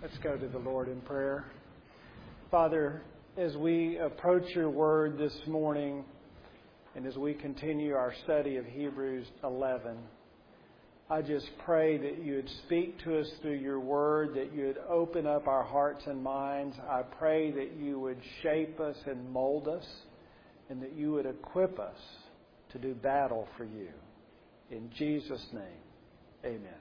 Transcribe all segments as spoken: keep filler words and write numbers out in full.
Let's go to the Lord in prayer. Father, as we approach your word this morning and as we continue our study of Hebrews eleven, I just pray that you would speak to us through your word, that you would open up our hearts and minds. I pray that you would shape us and mold us and that you would equip us to do battle for you. In Jesus' name, amen.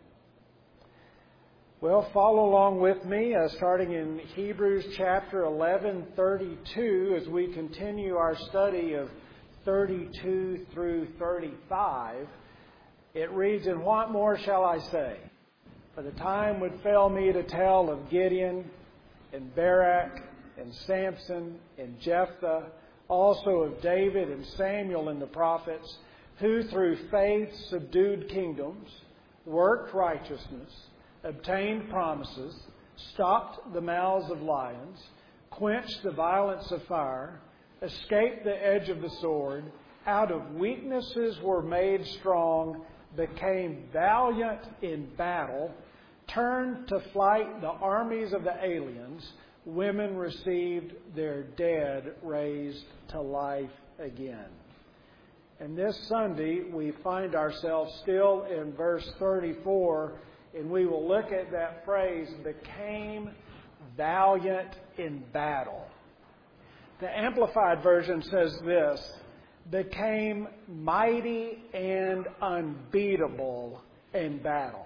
Well, follow along with me, uh, starting in Hebrews chapter eleven, thirty-two, as we continue our study of thirty-two through thirty-five. It reads, "And what more shall I say? For the time would fail me to tell of Gideon and Barak and Samson and Jephthah, also of David and Samuel and the prophets, who through faith subdued kingdoms, worked righteousness, obtained promises, stopped the mouths of lions, quenched the violence of fire, escaped the edge of the sword, out of weaknesses were made strong, became valiant in battle, turned to flight the armies of the aliens, women received their dead raised to life again." And this Sunday we find ourselves still in verse thirty-four, and we will look at that phrase, became valiant in battle. The Amplified Version says this, became mighty and unbeatable in battle.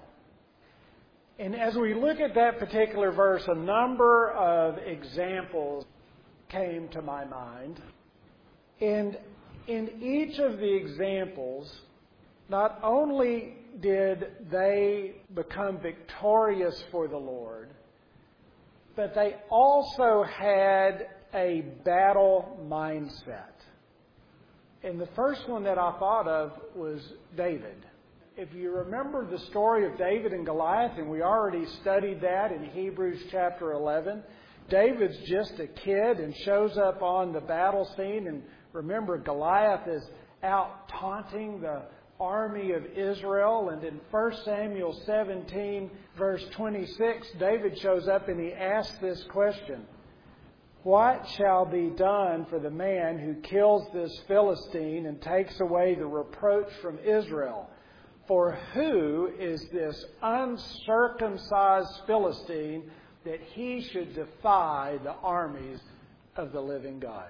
And as we look at that particular verse, a number of examples came to my mind. And in each of the examples, not only did they become victorious for the Lord, but they also had a battle mindset. And the first one that I thought of was David. If you remember the story of David and Goliath, and we already studied that in Hebrews chapter eleven, David's just a kid and shows up on the battle scene. And remember, Goliath is out taunting the army of Israel. And in First Samuel seventeen, verse twenty-six, David shows up and he asks this question, "What shall be done for the man who kills this Philistine and takes away the reproach from Israel? For who is this uncircumcised Philistine that he should defy the armies of the living God?"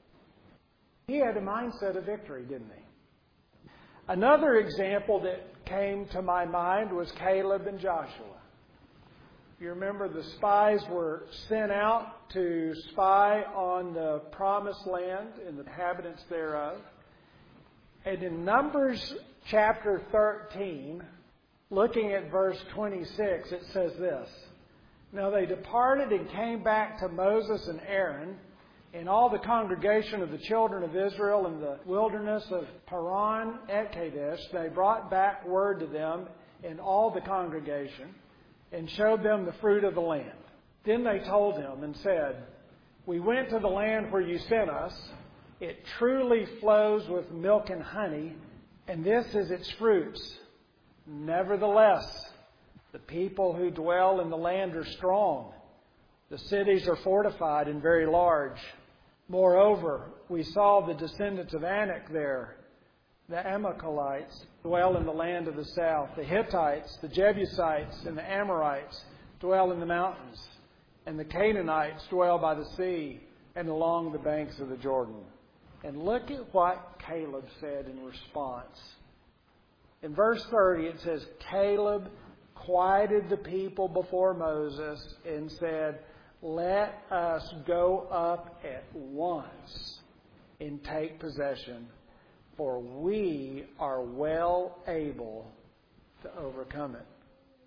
He had a mindset of victory, didn't he? Another example that came to my mind was Caleb and Joshua. You remember the spies were sent out to spy on the promised land and the inhabitants thereof. And in Numbers chapter thirteen, looking at verse twenty-six, it says this, "Now they departed and came back to Moses and Aaron and all the congregation of the children of Israel in the wilderness of Paran at Kadesh. They brought back word to them and all the congregation and showed them the fruit of the land. Then they told him and said, 'We went to the land where you sent us. It truly flows with milk and honey, and this is its fruits. Nevertheless, the people who dwell in the land are strong. The cities are fortified and very large. Moreover, we saw the descendants of Anak there. The Amalekites dwell in the land of the south. The Hittites, the Jebusites, and the Amorites dwell in the mountains. And the Canaanites dwell by the sea and along the banks of the Jordan.'" And look at what Caleb said in response. In verse thirty, it says, "Caleb quieted the people before Moses and said, 'Let us go up at once and take possession, for we are well able to overcome it.'"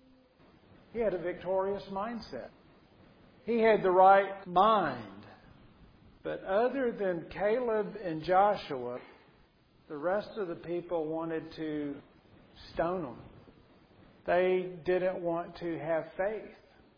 He had a victorious mindset. He had the right mind. But other than Caleb and Joshua, the rest of the people wanted to stone them. They didn't want to have faith.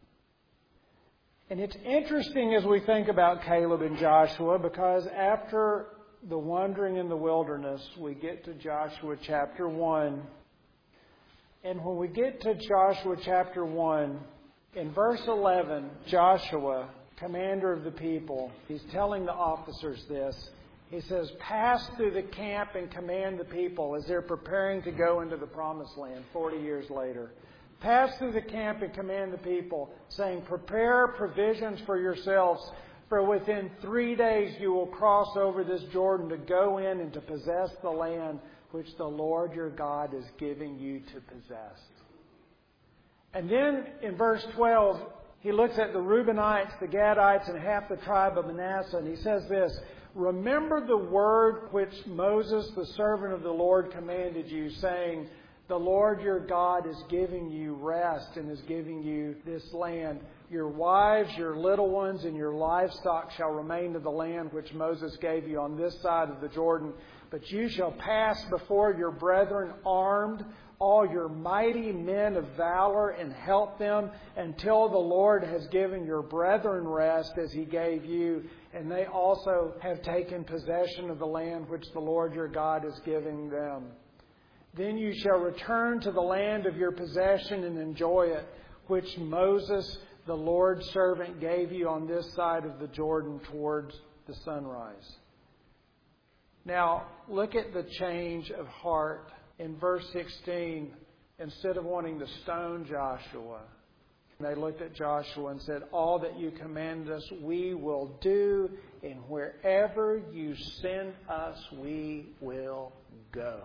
And it's interesting as we think about Caleb and Joshua, because after the wandering in the wilderness, we get to Joshua chapter one. And when we get to Joshua chapter one, In verse eleven, Joshua, commander of the people, he's telling the officers this. He says, pass through the camp and command the people as they're preparing to go into the promised land forty years later. Pass through the camp and command the people, saying, prepare provisions for yourselves, for within three days you will cross over this Jordan to go in and to possess the land which the Lord your God is giving you to possess. And then in verse twelve, he looks at the Reubenites, the Gadites, and half the tribe of Manasseh, and he says this, remember the word which Moses, the servant of the Lord, commanded you, saying, the Lord your God is giving you rest and is giving you this land. Your wives, your little ones, and your livestock shall remain in the land which Moses gave you on this side of the Jordan. But you shall pass before your brethren armed, all your mighty men of valor, and help them until the Lord has given your brethren rest as He gave you. And they also have taken possession of the land which the Lord your God is giving them. Then you shall return to the land of your possession and enjoy it, which Moses, the Lord's servant, gave you on this side of the Jordan towards the sunrise. Now, look at the change of heart in verse sixteen. Instead of wanting to stone Joshua, they looked at Joshua and said, all that you command us, we will do, and wherever you send us, we will go.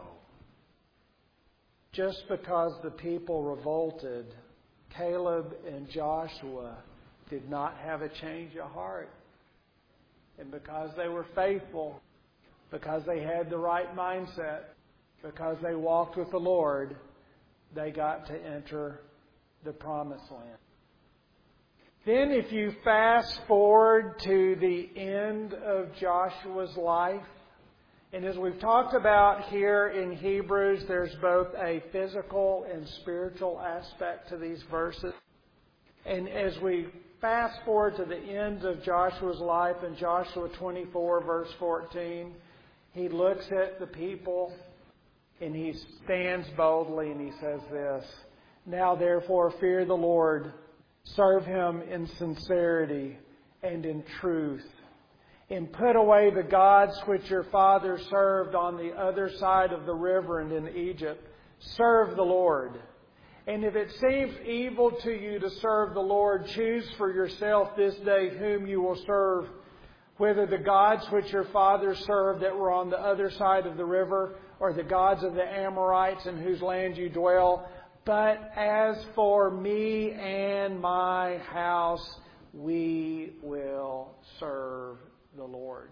Just because the people revolted, Caleb and Joshua did not have a change of heart. And because they were faithful, because they had the right mindset, because they walked with the Lord, they got to enter the promised land. Then if you fast forward to the end of Joshua's life, and as we've talked about here in Hebrews, there's both a physical and spiritual aspect to these verses. And as we fast forward to the end of Joshua's life in Joshua twenty-four, verse fourteen, he looks at the people and he stands boldly and he says this, now therefore fear the Lord, serve Him in sincerity and in truth, and put away the gods which your fathers served on the other side of the river and in Egypt. Serve the Lord. And if it seems evil to you to serve the Lord, choose for yourself this day whom you will serve, whether the gods which your fathers served that were on the other side of the river, or the gods of the Amorites in whose land you dwell. But as for me and my house, we will serve the Lord.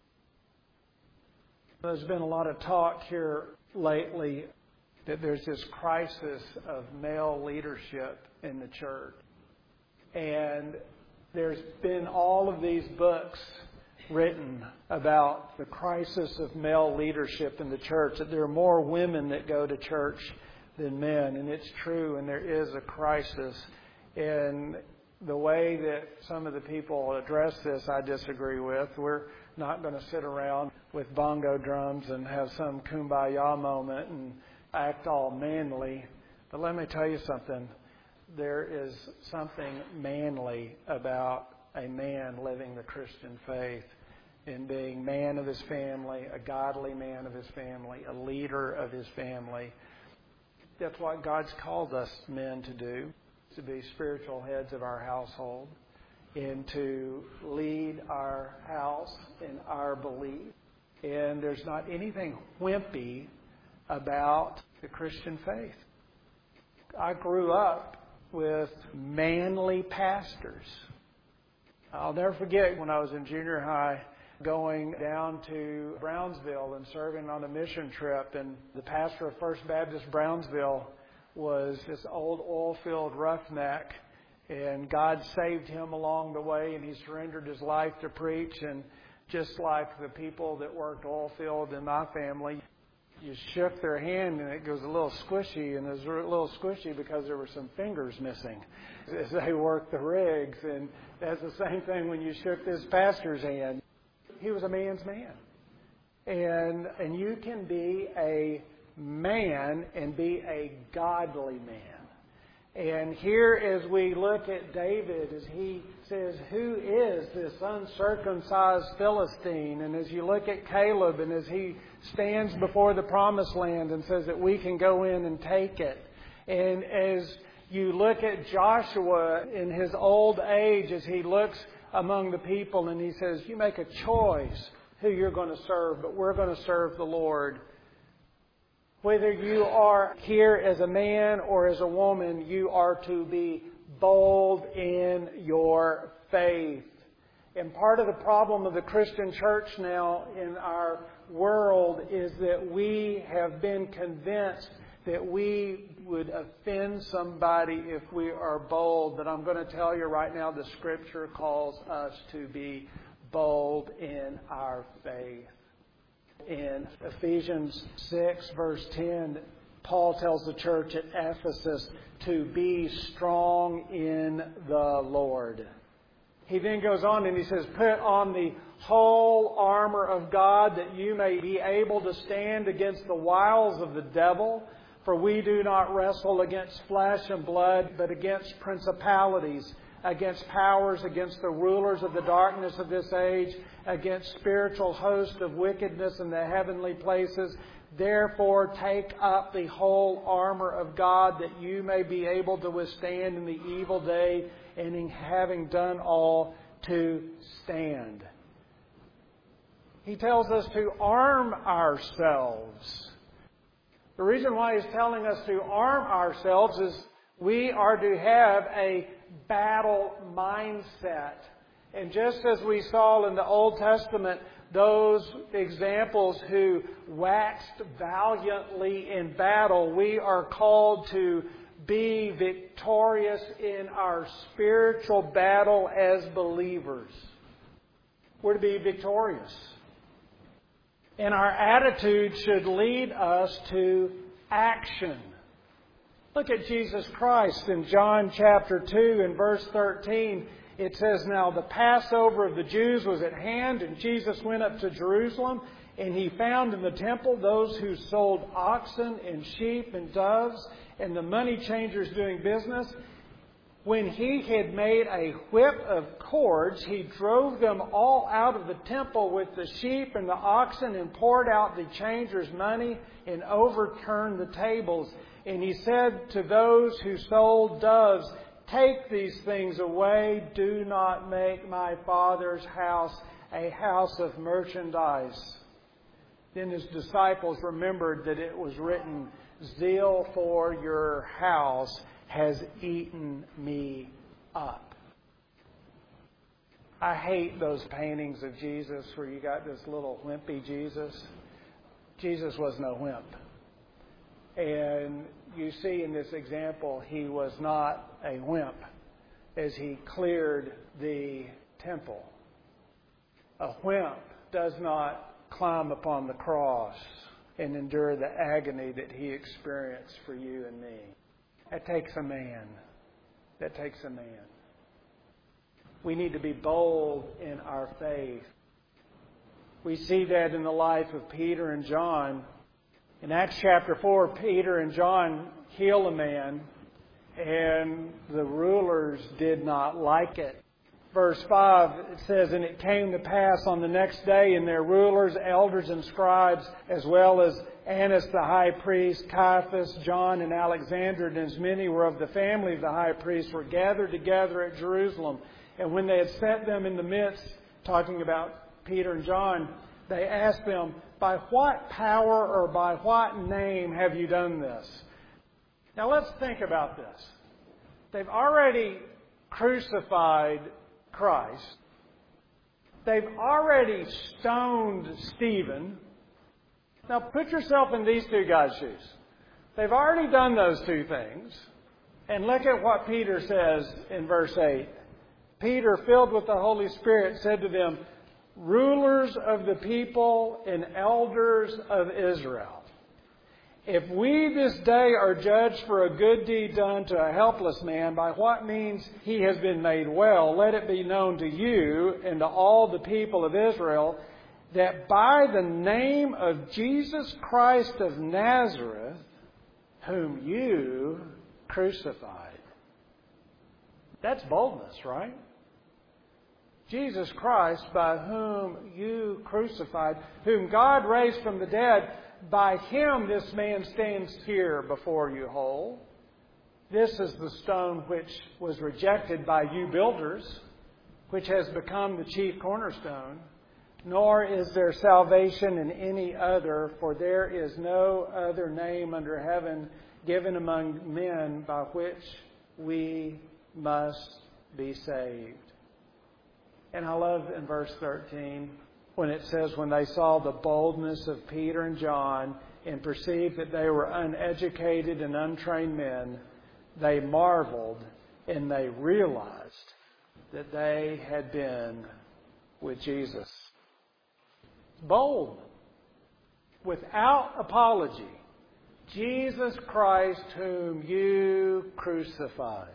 There's been a lot of talk here lately that there's this crisis of male leadership in the church. And there's been all of these books written about the crisis of male leadership in the church, that there are more women that go to church than men. And it's true, and there is a crisis. And the way that some of the people address this, I disagree with. We're not going to sit around with bongo drums and have some kumbaya moment and act all manly. But let me tell you something. There is something manly about a man living the Christian faith and being man of his family, a godly man of his family, a leader of his family. That's what God's called us men to do, to be spiritual heads of our household and to lead our house in our belief. And there's not anything wimpy about the Christian faith. I grew up with manly pastors. I'll never forget when I was in junior high going down to Brownsville and serving on a mission trip, and the pastor of First Baptist Brownsville was this old oil-filled roughneck, and God saved him along the way, and he surrendered his life to preach. And just like the people that worked oil field in my family, you shook their hand and it goes a little squishy, and it was a little squishy because there were some fingers missing as they worked the rigs. And that's the same thing when you shook this pastor's hand. He was a man's man. And and you can be a man and be a godly man. And here as we look at David, as he says, who is this uncircumcised Philistine? And as you look at Caleb and as he stands before the promised land and says that we can go in and take it. And as you look at Joshua in his old age, as he looks among the people and he says, you make a choice who you're going to serve, but we're going to serve the Lord. Whether you are here as a man or as a woman, you are to be bold in your faith. And part of the problem of the Christian church now in our world is that we have been convinced that we would offend somebody if we are bold. But I'm going to tell you right now, the Scripture calls us to be bold in our faith. In Ephesians six, verse ten, Paul tells the church at Ephesus to be strong in the Lord. He then goes on and he says, put on the whole armor of God that you may be able to stand against the wiles of the devil. For we do not wrestle against flesh and blood, but against principalities, against powers, against the rulers of the darkness of this age, against spiritual hosts of wickedness in the heavenly places. Therefore, take up the whole armor of God that you may be able to withstand in the evil day, and in having done all, to stand. He tells us to arm ourselves. The reason why he's telling us to arm ourselves is we are to have a battle mindset. And just as we saw in the Old Testament, those examples who waxed valiantly in battle, we are called to be victorious in our spiritual battle as believers. We're to be victorious. And our attitude should lead us to action. Look at Jesus Christ in John chapter two and verse thirteen. It says, now the Passover of the Jews was at hand, and Jesus went up to Jerusalem, and he found in the temple those who sold oxen and sheep and doves, and the money changers doing business. When he had made a whip of cords, he drove them all out of the temple with the sheep and the oxen, and poured out the changers' money, and overturned the tables. And he said to those who sold doves, take these things away. Do not make my Father's house a house of merchandise. Then his disciples remembered that it was written, zeal for your house has eaten me up. I hate those paintings of Jesus where you got this little wimpy Jesus. Jesus was no wimp. And you see in this example, he was not a wimp as he cleared the temple. A wimp does not climb upon the cross and endure the agony that he experienced for you and me. That takes a man. That takes a man. We need to be bold in our faith. We see that in the life of Peter and John. In Acts chapter four, Peter and John heal a man, and the rulers did not like it. Verse five, it says, and it came to pass on the next day, and their rulers, elders, and scribes, as well as Annas the high priest, Caiaphas, John, and Alexander, and as many were of the family of the high priest, were gathered together at Jerusalem. And when they had set them in the midst, talking about Peter and John, they asked them, by what power or by what name have you done this? Now let's think about this. They've already crucified Christ. They've already stoned Stephen. Now put yourself in these two guys' shoes. They've already done those two things. And look at what Peter says in verse eight. Peter, filled with the Holy Spirit, said to them, rulers of the people and elders of Israel, if we this day are judged for a good deed done to a helpless man, by what means he has been made well, let it be known to you and to all the people of Israel that by the name of Jesus Christ of Nazareth, whom you crucified, That's boldness, right? Jesus Christ, by whom you crucified, whom God raised from the dead, by Him this man stands here before you whole. This is the stone which was rejected by you builders, which has become the chief cornerstone. Nor is there salvation in any other, for there is no other name under heaven given among men by which we must be saved. And I love in verse thirteen when it says, when they saw the boldness of Peter and John and perceived that they were uneducated and untrained men, they marveled and they realized that they had been with Jesus. Bold, without apology. Jesus Christ whom you crucified.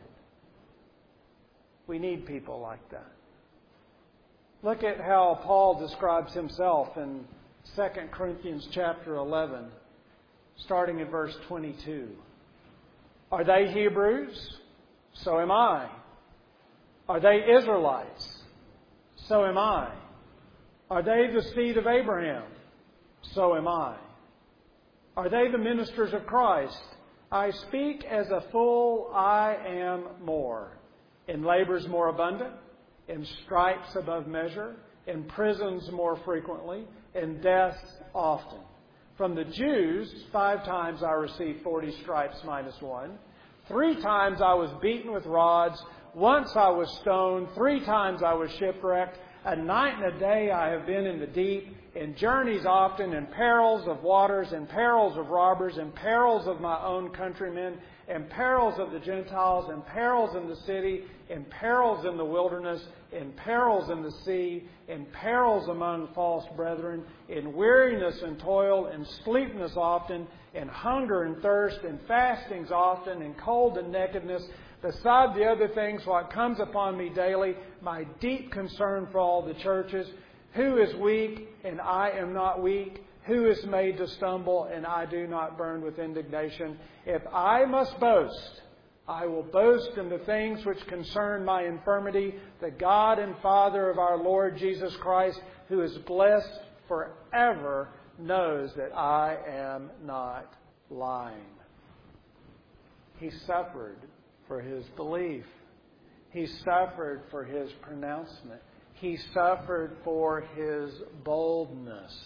We need people like that. Look at how Paul describes himself in Second Corinthians chapter eleven, starting at verse twenty-two. Are they Hebrews? So am I. Are they Israelites? So am I. Are they the seed of Abraham? So am I. Are they the ministers of Christ? I speak as a fool, I am more. In labors more abundant, in stripes above measure, in prisons more frequently, in deaths often. From the Jews, five times I received forty stripes minus one. Three times I was beaten with rods. Once I was stoned. Three times I was shipwrecked. A night and a day I have been in the deep, in journeys often, in perils of waters, in perils of robbers, in perils of my own countrymen, in perils of the Gentiles, in perils in the city, in perils in the wilderness, in perils in the sea, in perils among false brethren, in weariness and toil, in sleepiness often, in hunger and thirst, in fastings often, in cold and nakedness, beside the other things, what comes upon me daily, my deep concern for all the churches. Who is weak, and I am not weak? Who is made to stumble, and I do not burn with indignation? If I must boast, I will boast in the things which concern my infirmity. The God and Father of our Lord Jesus Christ, who is blessed forever, knows that I am not lying. He suffered for his belief. He suffered for his pronouncement. He suffered for his boldness.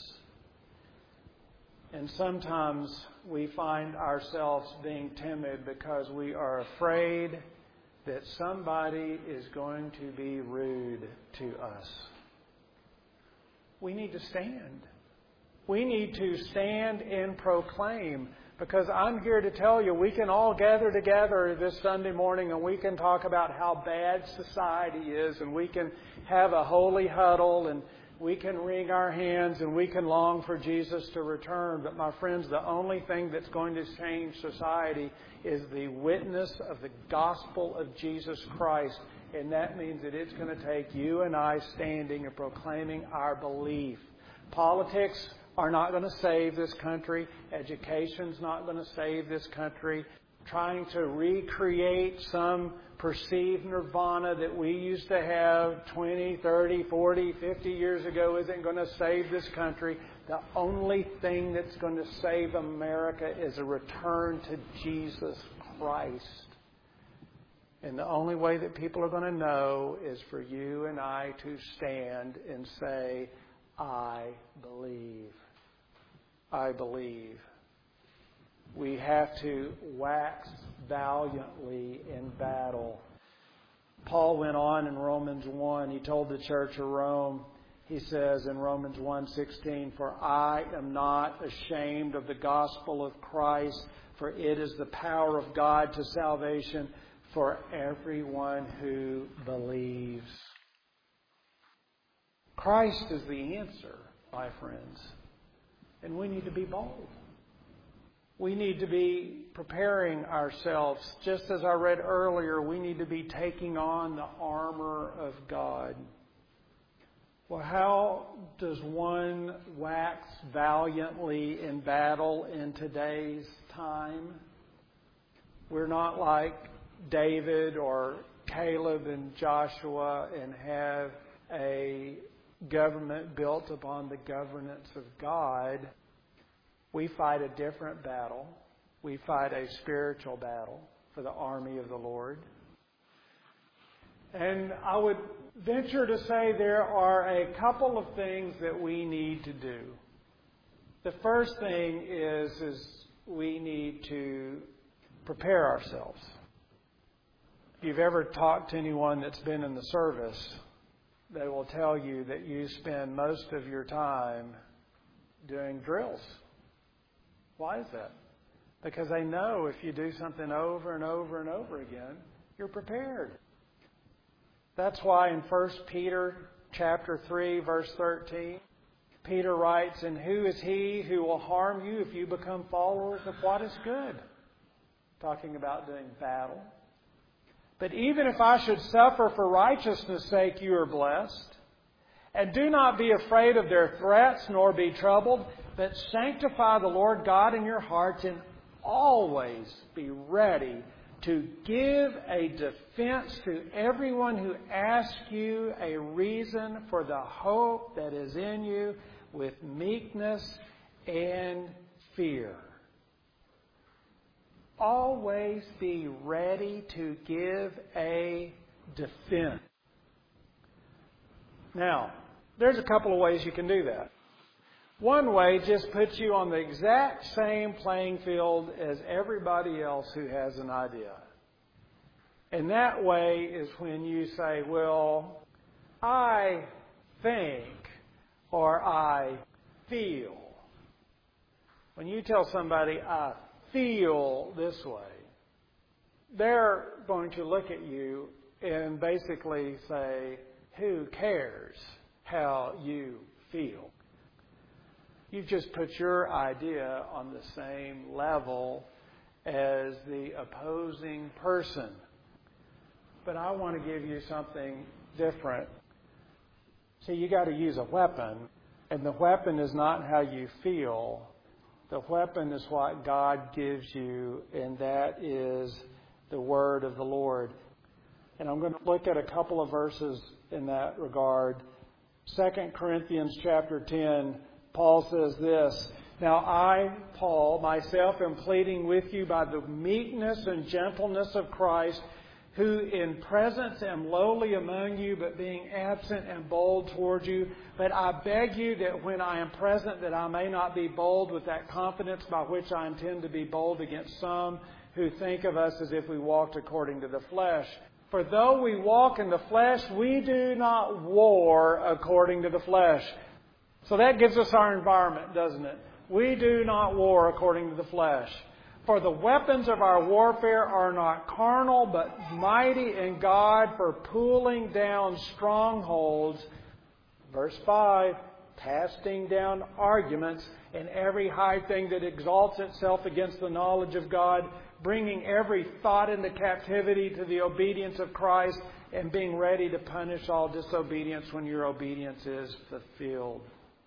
And sometimes we find ourselves being timid because we are afraid that somebody is going to be rude to us. We need to stand. We need to stand and proclaim. Because I'm here to tell you, we can all gather together this Sunday morning and we can talk about how bad society is, and we can have a holy huddle, and we can wring our hands, and we can long for Jesus to return. But my friends, the only thing that's going to change society is the witness of the gospel of Jesus Christ. And that means that it's going to take you and I standing and proclaiming our belief. Politics are not going to save this country. Education's not going to save this country. Trying to recreate some perceived nirvana that we used to have twenty, thirty, forty, fifty years ago isn't going to save this country. The only thing that's going to save America is a return to Jesus Christ. And the only way that people are going to know is for you and I to stand and say, I believe. I believe. We have to wax valiantly in battle. Paul went on in Romans one. He told the church of Rome, he says in Romans one sixteen, for I am not ashamed of the gospel of Christ, for it is the power of God to salvation for everyone who believes. Christ is the answer, my friends. And we need to be bold. We need to be preparing ourselves. Just as I read earlier, we need to be taking on the armor of God. Well, how does one wax valiantly in battle in today's time? We're not like David or Caleb and Joshua and have a government built upon the governance of God. We fight a different battle. We fight a spiritual battle for the army of the Lord. And I would venture to say there are a couple of things that we need to do. The first thing is, is we need to prepare ourselves. If you've ever talked to anyone that's been in the service, they will tell you that you spend most of your time doing drills. Why is that? Because they know if you do something over and over and over again, you're prepared. That's why in First Peter chapter three, verse thirteen, Peter writes, "And who is he who will harm you if you become followers of what is good?" Talking about doing battle. "But even if I should suffer for righteousness' sake, you are blessed. And do not be afraid of their threats, nor be troubled, but sanctify the Lord God in your hearts, and always be ready to give a defense to everyone who asks you a reason for the hope that is in you with meekness and fear." Always be ready to give a defense. Now, there's a couple of ways you can do that. One way just puts you on the exact same playing field as everybody else who has an idea. And that way is when you say, "Well, I think," or "I feel." When you tell somebody, "I feel this way," they're going to look at you and basically say, "Who cares how you feel?" You've just put your idea on the same level as the opposing person. But I want to give you something different. See, you got to use a weapon, and the weapon is not how you feel. The weapon is what God gives you, and that is the word of the Lord. And I'm going to look at a couple of verses in that regard. Second Corinthians chapter ten, Paul says this, "Now I, Paul, myself am pleading with you by the meekness and gentleness of Christ, who in presence am lowly among you, but being absent am bold toward you. But I beg you that when I am present, that I may not be bold with that confidence by which I intend to be bold against some who think of us as if we walked according to the flesh. For though we walk in the flesh, we do not war according to the flesh." So that gives us our environment, doesn't it? We do not war according to the flesh. "For the weapons of our warfare are not carnal, but mighty in God for pulling down strongholds." Verse five, "Casting down arguments and every high thing that exalts itself against the knowledge of God, bringing every thought into captivity to the obedience of Christ, and being ready to punish all disobedience when your obedience is fulfilled."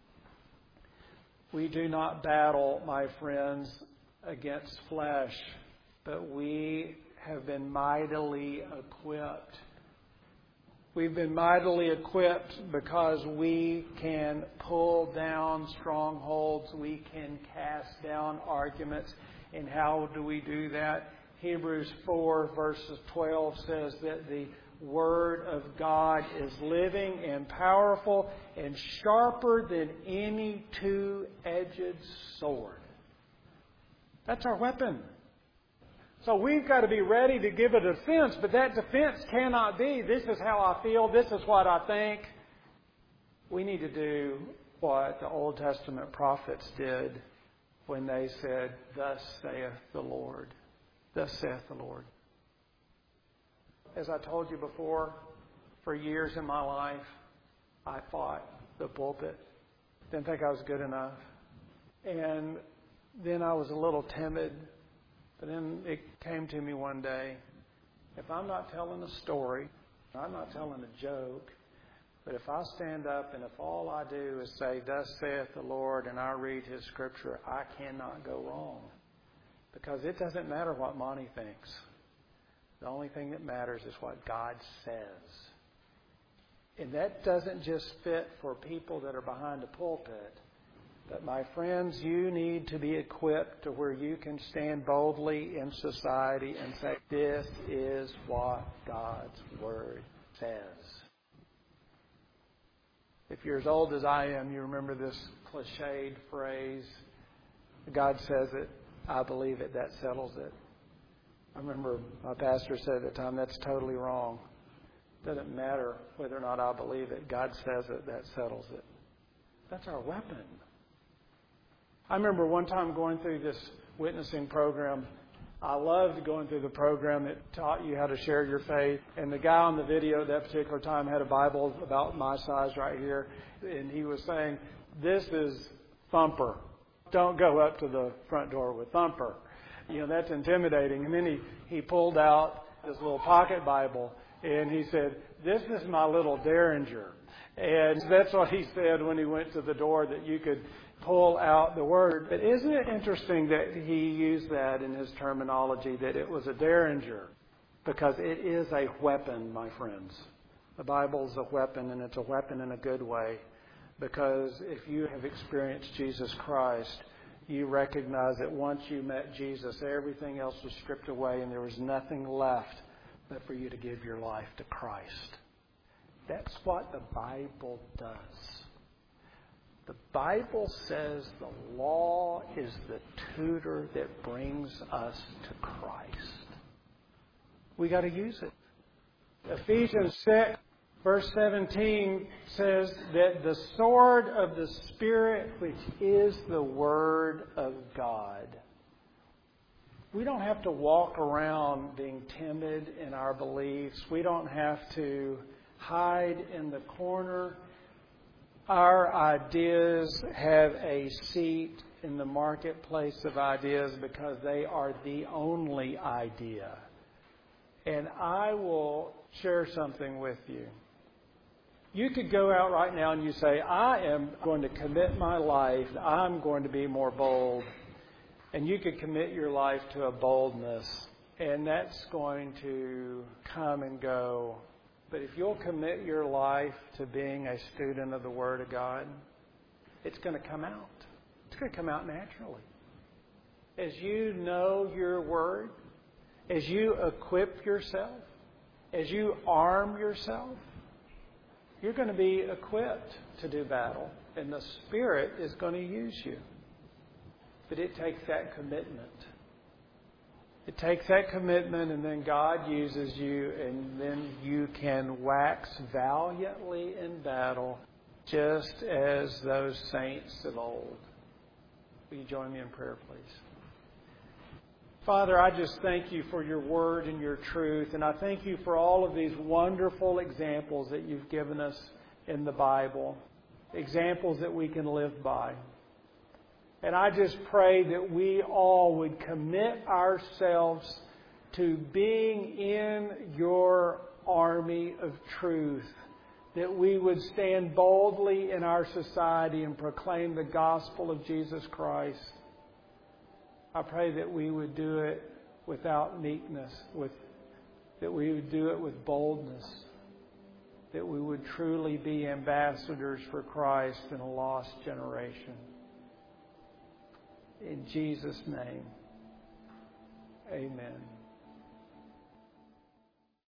We do not battle, my friends, against flesh, but we have been mightily equipped. We've been mightily equipped because we can pull down strongholds. We can cast down arguments. And how do we do that? Hebrews four verses twelve says that the Word of God is living and powerful and sharper than any two-edged sword. That's our weapon. So we've got to be ready to give a defense, but that defense cannot be, "This is how I feel, this is what I think." We need to do what the Old Testament prophets did when they said, "Thus saith the Lord." Thus saith the Lord. As I told you before, for years in my life, I fought the pulpit. Didn't think I was good enough. And then I was a little timid. But then it came to me one day, if I'm not telling a story, I'm not telling a joke, but if I stand up and if all I do is say, "Thus saith the Lord," and I read His Scripture, I cannot go wrong. Because it doesn't matter what Monty thinks. The only thing that matters is what God says. And that doesn't just fit for people that are behind a pulpit. But my friends, you need to be equipped to where you can stand boldly in society and say, this is what God's Word says. If you're as old as I am, you remember this cliched phrase, God says it, I believe it, that settles it. I remember my pastor said at the time, that's totally wrong. It doesn't matter whether or not I believe it. God says it, that settles it. That's our weapon. I remember one time going through this witnessing program. I loved going through the program. It taught you how to share your faith. And the guy on the video at that particular time had a Bible about my size right here. And he was saying, this is Thumper. Don't go up to the front door with Thumper. You know, that's intimidating. And then he, he pulled out this little pocket Bible and he said, this is my little Derringer. And that's what he said when he went to the door, that you could pull out the Word. But isn't it interesting that he used that in his terminology, that it was a Derringer? Because it is a weapon, my friends. The Bible is a weapon, and it's a weapon in a good way. Because if you have experienced Jesus Christ, you recognize that once you met Jesus, everything else was stripped away and there was nothing left but for you to give your life to Christ. That's what the Bible does. The Bible says the law is the tutor that brings us to Christ. We got to use it. Ephesians six, verse seventeen says that the sword of the Spirit, which is the Word of God. We don't have to walk around being timid in our beliefs. We don't have to hide in the corner. Our ideas have a seat in the marketplace of ideas because they are the only idea. And I will share something with you. You could go out right now and you say, I am going to commit my life. I'm going to be more bold. And you could commit your life to a boldness. And that's going to come and go. But if you'll commit your life to being a student of the Word of God, it's going to come out. It's going to come out naturally. As you know your Word, as you equip yourself, as you arm yourself, you're going to be equipped to do battle. And the Spirit is going to use you. But it takes that commitment. It takes that commitment, and then God uses you, and then you can wax valiantly in battle, just as those saints of old. Will you join me in prayer, please? Father, I just thank you for your word and your truth, and I thank you for all of these wonderful examples that you've given us in the Bible, examples that we can live by. And I just pray that we all would commit ourselves to being in your army of truth, that we would stand boldly in our society and proclaim the gospel of Jesus Christ. I pray that we would do it without meekness, with, that we would do it with boldness, that we would truly be ambassadors for Christ in a lost generation. In Jesus' name, amen.